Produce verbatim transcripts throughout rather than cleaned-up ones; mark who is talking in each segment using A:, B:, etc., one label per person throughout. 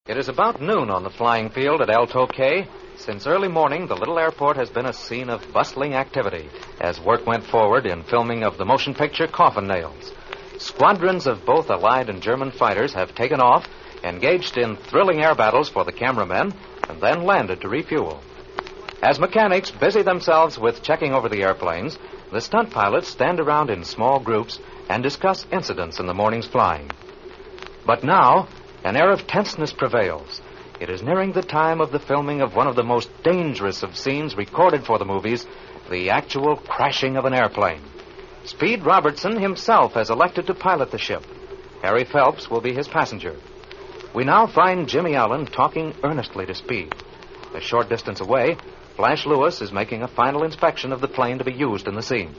A: It is about noon on the flying field at El Toque. Since early morning, the little airport has been a scene of bustling activity as work went forward in filming of the motion picture Coffin Nails. Squadrons of both Allied and German fighters have taken off, engaged in thrilling air battles for the cameramen, and then landed to refuel. As mechanics busy themselves with checking over the airplanes, the stunt pilots stand around in small groups and discuss incidents in the morning's flying. But now, an air of tenseness prevails. It is nearing the time of the filming of one of the most dangerous of scenes recorded for the movies, the actual crashing of an airplane. Speed Robertson himself has elected to pilot the ship. Harry Phelps will be his passenger. We now find Jimmy Allen talking earnestly to Speed. A short distance away, Flash Lewis is making a final inspection of the plane to be used in the scene.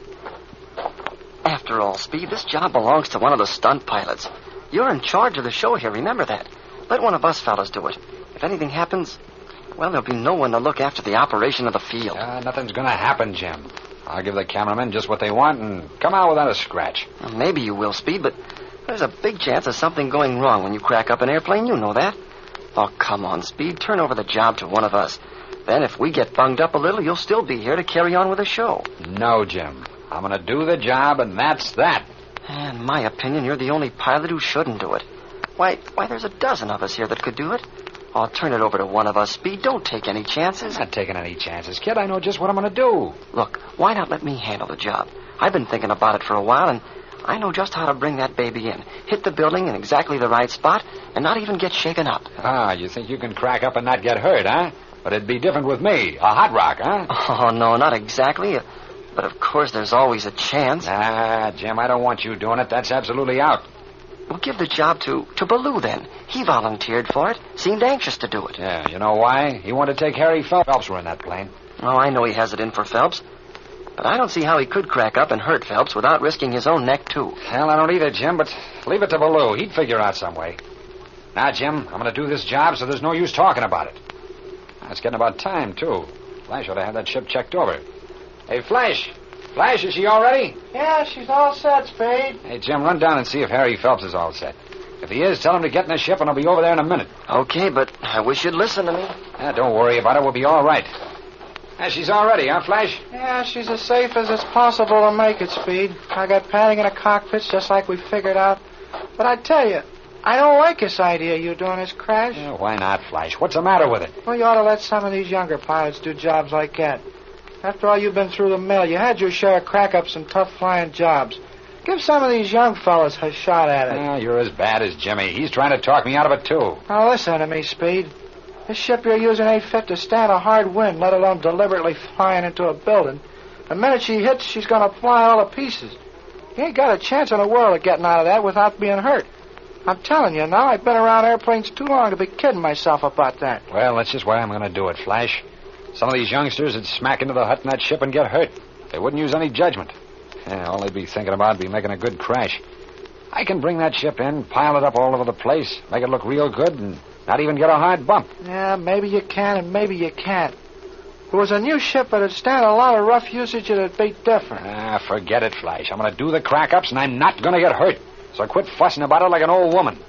B: After all, Speed, this job belongs to one of the stunt pilots. You're in charge of the show here, remember that. Let one of us fellas do it. If anything happens, well, there'll be no one to look after the operation of the field.
C: Uh, nothing's going to happen, Jim. I'll give the cameramen just what they want and come out without a scratch.
B: Well, maybe you will, Speed, but there's a big chance of something going wrong when you crack up an airplane. You know that. Oh, come on, Speed. Turn over the job to one of us. Then if we get bunged up a little, you'll still be here to carry on with the show.
C: No, Jim. I'm going to do the job, and that's that.
B: In my opinion, you're the only pilot who shouldn't do it. Why, why, there's a dozen of us here that could do it. I'll turn it over to one of us, Speed. Don't take any chances.
C: I'm not taking any chances, kid. I know just what I'm going to do.
B: Look, why not let me handle the job? I've been thinking about it for a while, and I know just how to bring that baby in. Hit the building in exactly the right spot, and not even get shaken up.
C: Ah, you think you can crack up and not get hurt, huh? But it'd be different with me. A hot rock, huh?
B: Oh, no, not exactly. But, of course, there's always a chance.
C: Ah, Jim, I don't want you doing it. That's absolutely out.
B: Well, give the job to, to Ballou, then. He volunteered for it. Seemed anxious to do it.
C: Yeah, you know why? He wanted to take Harry Phelps. Phelps were in that plane.
B: Oh, I know he has it in for Phelps. But I don't see how he could crack up and hurt Phelps without risking his own neck, too.
C: Hell, I don't either, Jim, but leave it to Ballou. He'd figure out some way. Now, Jim, I'm going to do this job, so there's no use talking about it. It's getting about time, too. Flash ought to have that ship checked over. Hey, Flash. Flash, is she all ready?
D: Yeah, she's all set, Spade.
C: Hey, Jim, run down and see if Harry Phelps is all set. If he is, tell him to get in the ship, and I'll be over there in a minute.
B: Okay, but I wish you'd listen to me.
C: Yeah, don't worry about it. We'll be all right. Yeah, she's all ready, huh, Flash?
D: Yeah, she's as safe as it's possible to make it, Speed. I got padding in the cockpits just like we figured out. But I tell you, I don't like this idea of you doing this crash.
C: Yeah, why not, Flash? What's the matter with it?
D: Well, you ought to let some of these younger pilots do jobs like that. After all, you've been through the mill. You had your share of crack-ups and tough-flying jobs. Give some of these young fellas a shot at it.
C: Yeah, you're as bad as Jimmy. He's trying to talk me out of it, too.
D: Now, listen to me, Speed. This ship you're using ain't fit to stand a hard wind, let alone deliberately flying into a building. The minute she hits, she's going to fly all to pieces. You ain't got a chance in the world of getting out of that without being hurt. I'm telling you now, I've been around airplanes too long to be kidding myself about that.
C: Well, that's just why I'm going to do it, Flash. Some of these youngsters would smack into the hut in that ship and get hurt. They wouldn't use any judgment. Yeah, all they'd be thinking about would be making a good crash. I can bring that ship in, pile it up all over the place, make it look real good, and not even get a hard bump.
D: Yeah, maybe you can and maybe you can't. If it was a new ship, it'd stand a lot of rough usage, it'd be different.
C: Ah, forget it, Flash. I'm going to do the crack-ups, and I'm not going to get hurt. So quit fussing about it like an old woman.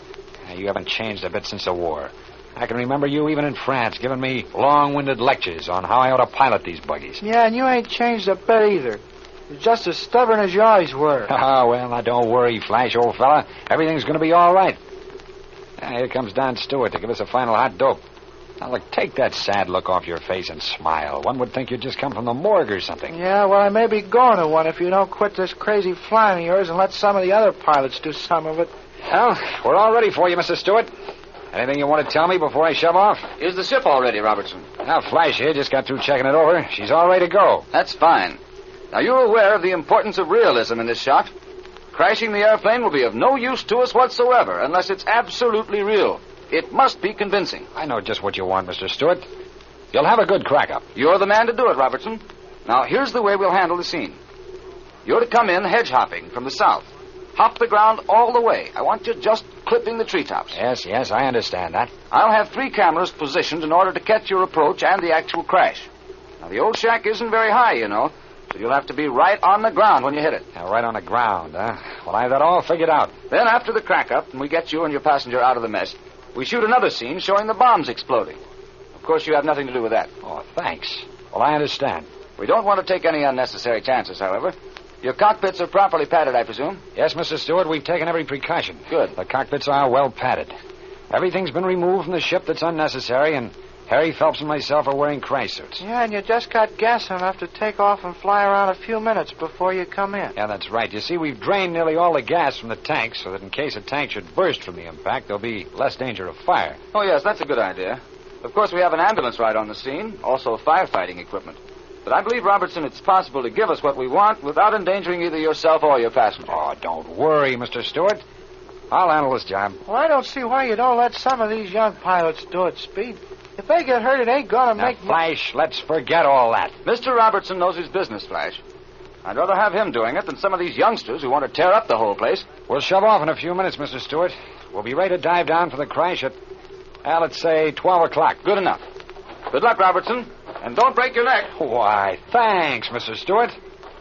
C: You haven't changed a bit since the war. I can remember you even in France giving me long-winded lectures on how I ought to pilot these buggies.
D: Yeah, and you ain't changed a bit either. You're just as stubborn as you always were.
C: Ah, well, now don't worry, Flash, old fella. Everything's going to be all right. Ah, here comes Don Stewart to give us a final hot dope. Now, look, take that sad look off your face and smile. One would think you'd just come from the morgue or something.
D: Yeah, well, I may be going to one if you don't quit this crazy flying of yours and let some of the other pilots do some of it.
C: Well, we're all ready for you, Mister Stewart. Anything you want to tell me before I shove off?
E: Is the ship all ready, Robertson?
C: Now, Flash here just got through checking it over. She's all ready to go.
E: That's fine. Now, you're aware of the importance of realism in this shot. Crashing the airplane will be of no use to us whatsoever unless it's absolutely real. It must be convincing.
C: I know just what you want, Mister Stewart. You'll have a good crack-up.
E: You're the man to do it, Robertson. Now, here's the way we'll handle the scene. You're to come in hedge-hopping from the south. Hop the ground all the way. I want you just clipping the treetops.
C: Yes, yes, I understand that.
E: I'll have three cameras positioned in order to catch your approach and the actual crash. Now, the old shack isn't very high, you know, so you'll have to be right on the ground when you hit it.
C: Now, right on the ground, huh? Well, I have that all figured out.
E: Then, after the crack-up, and we get you and your passenger out of the mess, we shoot another scene showing the bombs exploding. Of course, you have nothing to do with that.
C: Oh, thanks. Well, I understand.
E: We don't want to take any unnecessary chances, however. Your cockpits are properly padded, I presume?
C: Yes, Mister Stewart, we've taken every precaution.
E: Good.
C: The cockpits are well padded. Everything's been removed from the ship that's unnecessary, and Harry Phelps and myself are wearing crash suits.
D: Yeah, and you just got gas enough to take off and fly around a few minutes before you come in.
C: Yeah, that's right. You see, we've drained nearly all the gas from the tanks so that in case a tank should burst from the impact, there'll be less danger of fire.
E: Oh, yes, that's a good idea. Of course, we have an ambulance right on the scene, also firefighting equipment. But I believe, Robertson, it's possible to give us what we want without endangering either yourself or your passenger.
C: Oh, don't worry, Mister Stewart. I'll handle this job.
D: Well, I don't see why you don't let some of these young pilots do it, Speed. If they get hurt, it ain't gonna
C: Now,
D: make...
C: Flash, let's forget all that.
E: Mister Robertson knows his business, Flash. I'd rather have him doing it than some of these youngsters who want to tear up the whole place.
C: We'll shove off in a few minutes, Mister Stewart. We'll be ready to dive down for the crash at, well, let's say twelve o'clock.
E: Good enough. Good luck, Robertson. And don't break your neck.
C: Why, thanks, Mister Stewart.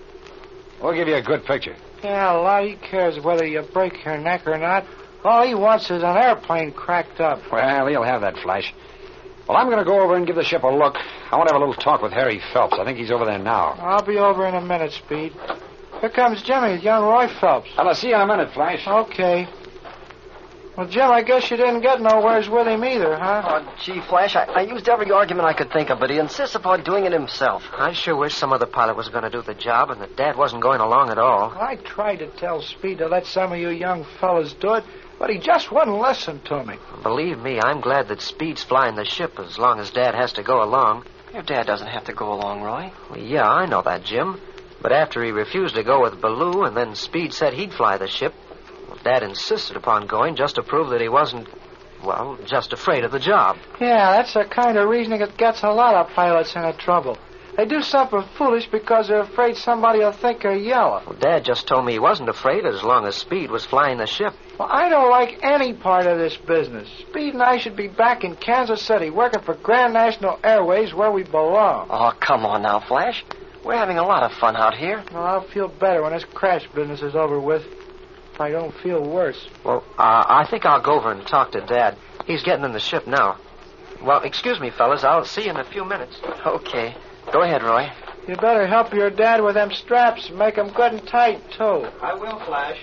C: We'll give you a good picture.
D: Yeah, a lot. He cares whether you break your neck or not. All he wants is an airplane cracked up.
C: Well, he'll have that, Flash. Well, I'm going to go over and give the ship a look. I want to have a little talk with Harry Phelps. I think he's over there now.
D: I'll be over in a minute, Speed. Here comes Jimmy, young Roy Phelps.
C: I'll see you in a minute, Flash.
D: Okay. Well, Jim, I guess you didn't get nowheres with him either, huh?
B: Oh, gee, Flash, I, I used every argument I could think of, but he insists upon doing it himself.
F: I sure wish some other pilot was going to do the job and that Dad wasn't going along at all.
D: I tried to tell Speed to let some of you young fellas do it, but he just wouldn't listen to me.
F: Believe me, I'm glad that Speed's flying the ship as long as Dad has to go along.
B: Your dad doesn't have to go along, Roy.
F: Well, yeah, I know that, Jim. But after he refused to go with Ballou and then Speed said he'd fly the ship, well, Dad insisted upon going just to prove that he wasn't, well, just afraid of the job.
D: Yeah, that's the kind of reasoning that gets a lot of pilots into trouble. They do something foolish because they're afraid somebody will think they're yellow.
F: Well, Dad just told me he wasn't afraid as long as Speed was flying the ship.
D: Well, I don't like any part of this business. Speed and I should be back in Kansas City working for Grand National Airways where we belong.
B: Oh, come on now, Flash. We're having a lot of fun out here.
D: Well, I'll feel better when this crash business is over with. If I don't feel worse.
F: Well, uh, I think I'll go over and talk to Dad. He's getting in the ship now. Well, excuse me, fellas. I'll see you in a few minutes.
B: Okay. Go ahead, Roy.
D: You better help your dad with them straps and make them good and tight, too.
F: I will, Flash.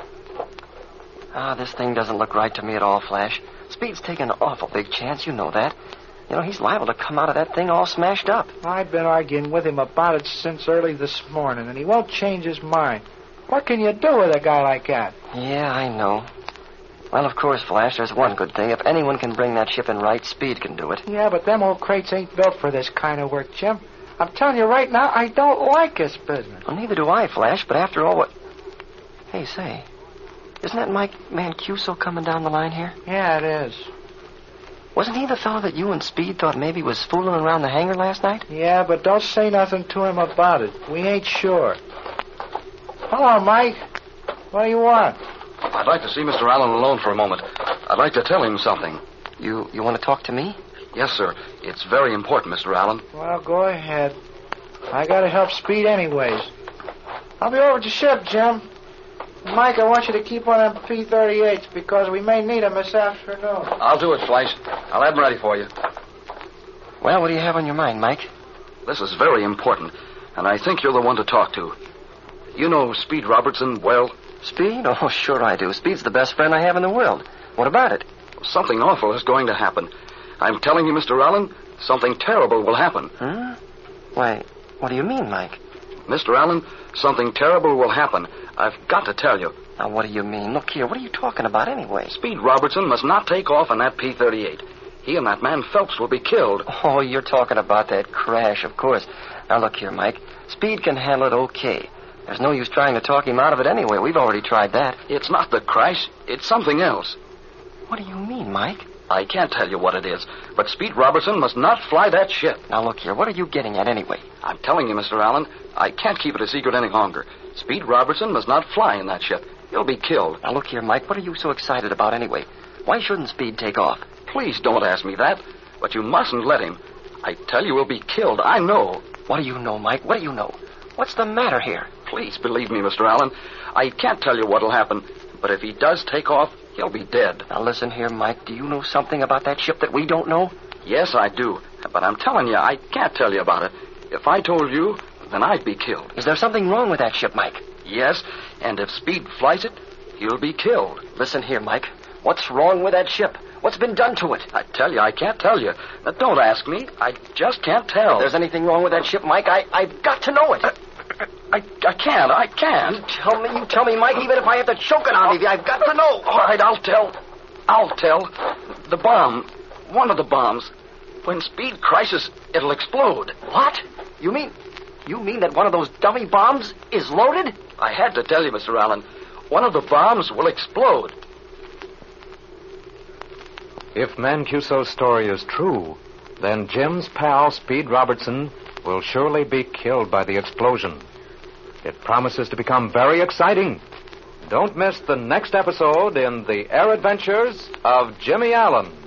B: Ah, this thing doesn't look right to me at all, Flash. Speed's taking an awful big chance, you know that. You know, he's liable to come out of that thing all smashed up.
D: I've been arguing with him about it since early this morning, and he won't change his mind. What can you do with a guy like that?
B: Yeah, I know. Well, of course, Flash, there's one good thing. If anyone can bring that ship in right, Speed can do it.
D: Yeah, but them old crates ain't built for this kind of work, Jim. I'm telling you right now, I don't like this business.
B: Well, neither do I, Flash, but after all, what... Hey, say, isn't that Mike Mancuso coming down the line here?
D: Yeah, it is.
B: Wasn't he the fellow that you and Speed thought maybe was fooling around the hangar last night?
D: Yeah, but don't say nothing to him about it. We ain't sure. Hello, Mike. What do you want?
G: I'd like to see Mister Allen alone for a moment. I'd like to tell him something.
B: You you want to talk to me?
G: Yes, sir. It's very important, Mister Allen.
D: Well, go ahead. I gotta help Speed anyways. I'll be over at the ship, Jim. Mike, I want you to keep one of them P thirty-eights because we may need them this afternoon.
G: I'll do it, Flash. I'll have them ready for you.
B: Well, what do you have on your mind, Mike?
G: This is very important, and I think you're the one to talk to. You know Speed Robertson well?
B: Speed? Oh, sure I do. Speed's the best friend I have in the world. What about it?
G: Something awful is going to happen. I'm telling you, Mister Allen, something terrible will happen.
B: Huh? Why, what do you mean, Mike?
G: Mister Allen, something terrible will happen. I've got to tell you.
B: Now, what do you mean? Look here, what are you talking about anyway?
G: Speed Robertson must not take off in that P thirty-eight. He and that man Phelps will be killed.
B: Oh, you're talking about that crash, of course. Now, look here, Mike. Speed can handle it okay. There's no use trying to talk him out of it anyway. We've already tried that.
G: It's not the crash. It's something else.
B: What do you mean, Mike?
G: I can't tell you what it is, but Speed Robertson must not fly that ship.
B: Now, look here. What are you getting at anyway?
G: I'm telling you, Mister Allen, I can't keep it a secret any longer. Speed Robertson must not fly in that ship. He'll be killed.
B: Now, look here, Mike. What are you so excited about anyway? Why shouldn't Speed take off?
G: Please don't ask me that, but you mustn't let him. I tell you he'll be killed. I know.
B: What do you know, Mike? What do you know? What's the matter here?
G: Please believe me, Mister Allen. I can't tell you what'll happen, but if he does take off, he'll be dead.
B: Now, listen here, Mike. Do you know something about that ship that we don't know?
G: Yes, I do. But I'm telling you, I can't tell you about it. If I told you, then I'd be killed.
B: Is there something wrong with that ship, Mike?
G: Yes, and if Speed flies it, he'll be killed.
B: Listen here, Mike. What's wrong with that ship? What's been done to it?
G: I tell you, I can't tell you. Now, don't ask me. I just can't tell.
B: If there's anything wrong with that ship, Mike, I, I've got to know it.
G: Uh, I, I can't. I can't.
B: You tell me, you tell me, Mike, even if I have to choke it out of you, I've got to know.
G: All right, I'll tell. I'll tell. The bomb, one of the bombs, when Speed crashes, it'll explode.
B: What? You mean, you mean that one of those dummy bombs is loaded?
G: I had to tell you, Mister Allen. One of the bombs will explode.
A: If Mancuso's story is true, then Jim's pal, Speed Robertson, will surely be killed by the explosion. It promises to become very exciting. Don't miss the next episode in The Air Adventures of Jimmy Allen.